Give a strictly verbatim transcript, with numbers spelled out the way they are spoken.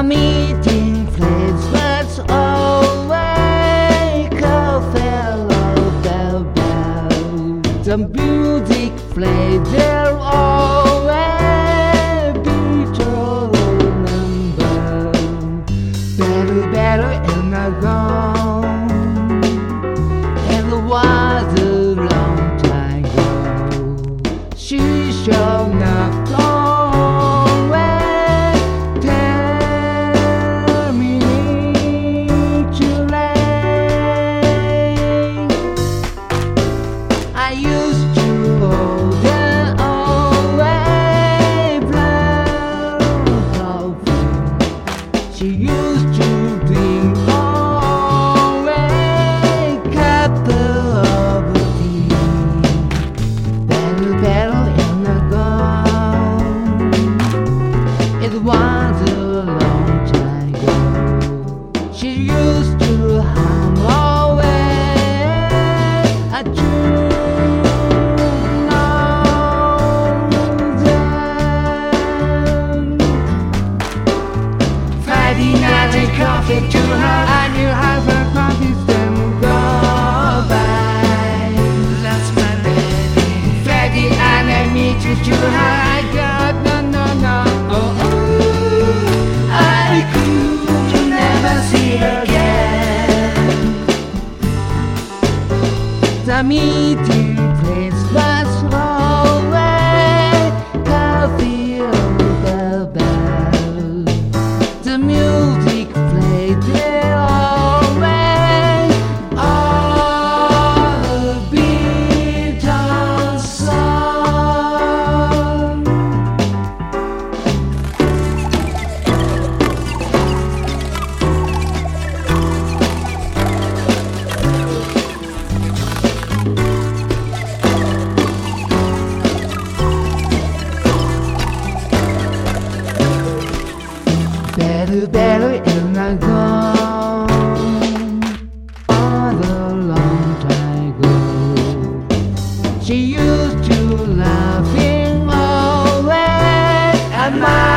meeting place was always a fellow bell bell. The music played there always be told number. Better, better, and I gone. And it was a long time ago. She shall not go. I used to hold her away, blow, she used to bring away couple of tea. Better, better, and I gone. It was a long time ago. She used to hum away a tune. Coffee to her, I knew how her coffee stand go by. That's my lady, Freddie, and I meet you to her. I got no, no, no, oh, oh. I could never see her again. The meeting place was always coffee over bell. The music played there always, all the Beatles song. Better, better, and I gone all a long time ago. She used to laughing always at my